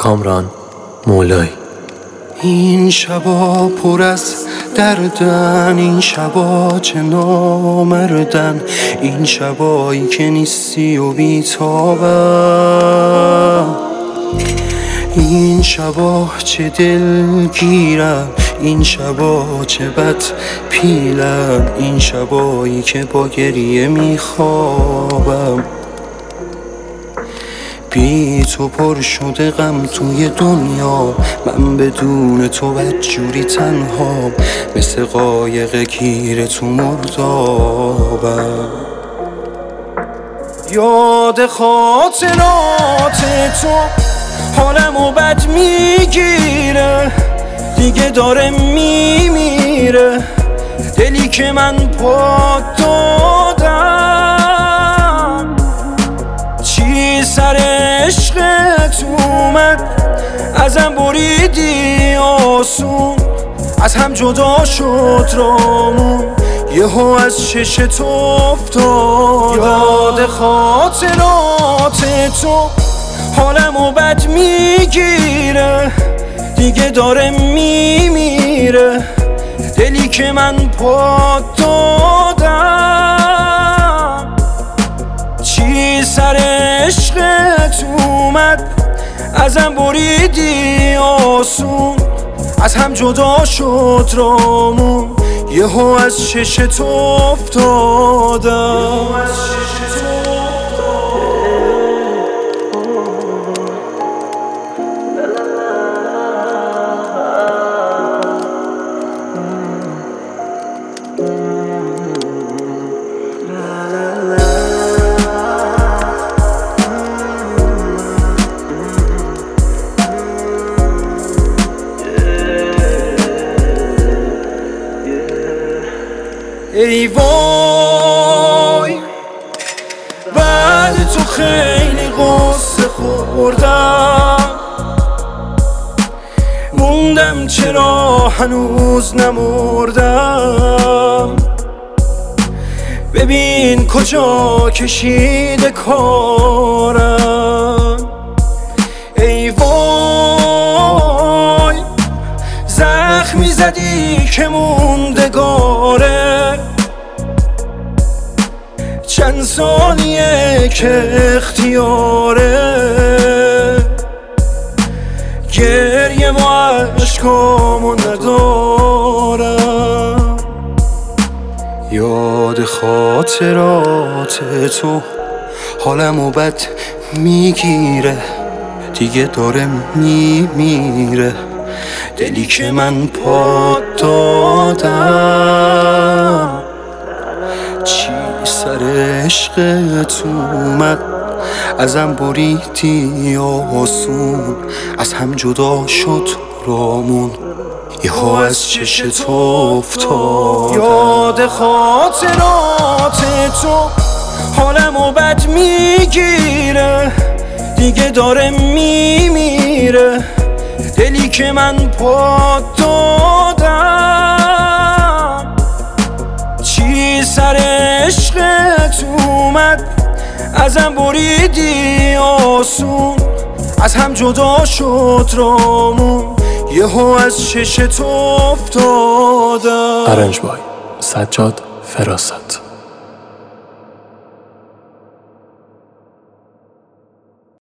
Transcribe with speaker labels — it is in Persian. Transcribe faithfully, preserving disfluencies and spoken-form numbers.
Speaker 1: کامران مولایی.
Speaker 2: این شبا پر از دردن، این شبا چه نامردن، این شبایی که نیستی و بیتابم. این شبا چه دلگیرم، این شبا چه بد پیلم، این شبایی که با گریه میخوابم. بی تو پر شده غم توی دنیا، من بدون تو بدجوری تنها، مثل قایق گیر تو مردابم. یاد خاطرات تو حالمو بد میگیره، دیگه داره میمیره دلی که من پا دادم. چی سر عشقت اومد، ازم بریدی آسون، از هم جدا شد رامون، یهو از چشت افتادم. یاد خاطرات تو حالمو بد میگیره، دیگه داره میمیره دلی که من پا دادم. چی سر عشقت اومد، ازم بریدی آسون، از هم جدا شد رامون، یهو از چشت افتادم. ای وای بعد تو خیلی غصه خوردم، موندم چرا هنوز نمردم. ببین کجا کشیده کارم. ای وای زخمی زدی که موندگاره، چند سالیه که اختیاره، گریه و عشقامو ندارم. یاد خاطرات تو حالمو بد میگیره، دیگه داره میمیره دلی که من پا دادم. چی سر عشقت اومد، ازم بریدی آسون، از هم جدا شد رامون، یهو از چشت افتادم. یاد خاطرات تو حالمو بد میگیره، دیگه داره میمیره دلی که من پا دادم. چی سر عشقت اومد، ازم بریدی آسون، از هم جدا شد رامون، یهو از چشت افتادم.
Speaker 1: ارنج بای سجاد فراست.